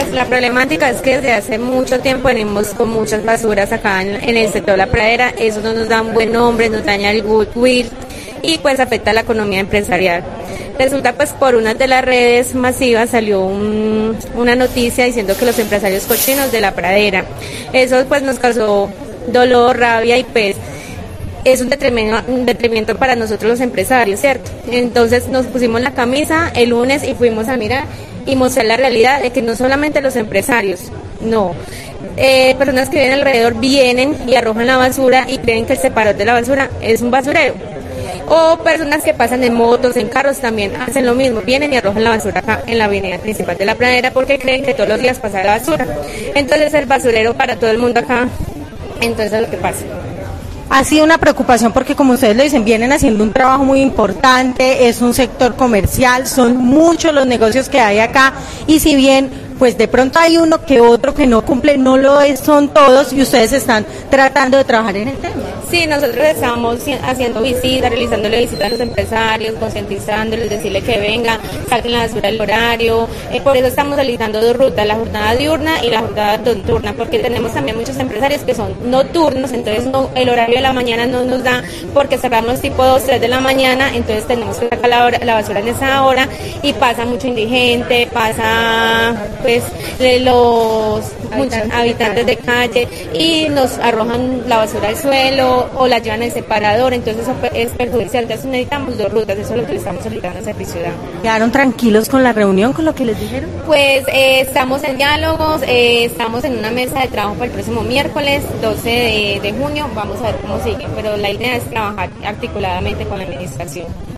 Pues la problemática es que desde hace mucho tiempo venimos con muchas basuras acá en el sector de la pradera, eso no nos da un buen nombre, nos daña el goodwill y pues afecta a la economía empresarial. Resulta pues por una de las redes masivas salió una noticia diciendo que los empresarios cochinos de la pradera, eso pues nos causó dolor, rabia y pues es un detrimento para nosotros los empresarios, ¿cierto? Entonces nos pusimos la camisa el lunes y fuimos a mirar y mostrar la realidad de que no solamente los empresarios, no, personas que viven alrededor vienen y arrojan la basura y creen que el separador de la basura es un basurero. O personas que pasan en motos, en carros también hacen lo mismo, vienen y arrojan la basura acá en la avenida principal de la pradera porque creen que todos los días pasa la basura. Entonces el basurero para todo el mundo acá, entonces es lo que pasa. Ha sido una preocupación porque, como ustedes lo dicen, vienen haciendo un trabajo muy importante, es un sector comercial, son muchos los negocios que hay acá y si bien pues de pronto hay uno que otro que no cumple, no lo es, son todos y ustedes están tratando de trabajar en el tema. Sí, nosotros estamos haciendo visitas, realizándole visitas a los empresarios, concientizándoles, decirles que vengan, saquen la basura del horario, por eso estamos realizando dos rutas, la jornada diurna y la jornada nocturna, porque tenemos también muchos empresarios que son nocturnos, entonces el horario de la mañana no nos da, porque cerramos tipo 2, 3 de la mañana, entonces tenemos que sacar la basura en esa hora y pasa mucho indigente, pasa pues los muchos habitantes de calle y nos arrojan la basura al suelo o la llevan al separador, entonces eso es perjudicial. Entonces necesitamos dos rutas, eso es lo que le estamos solicitando a Servicio Ciudadano. ¿Quedaron tranquilos con la reunión, con lo que les dijeron? Pues estamos en diálogos, estamos en una mesa de trabajo para el próximo miércoles 12 de junio, vamos a ver cómo sigue, pero la idea es trabajar articuladamente con la administración.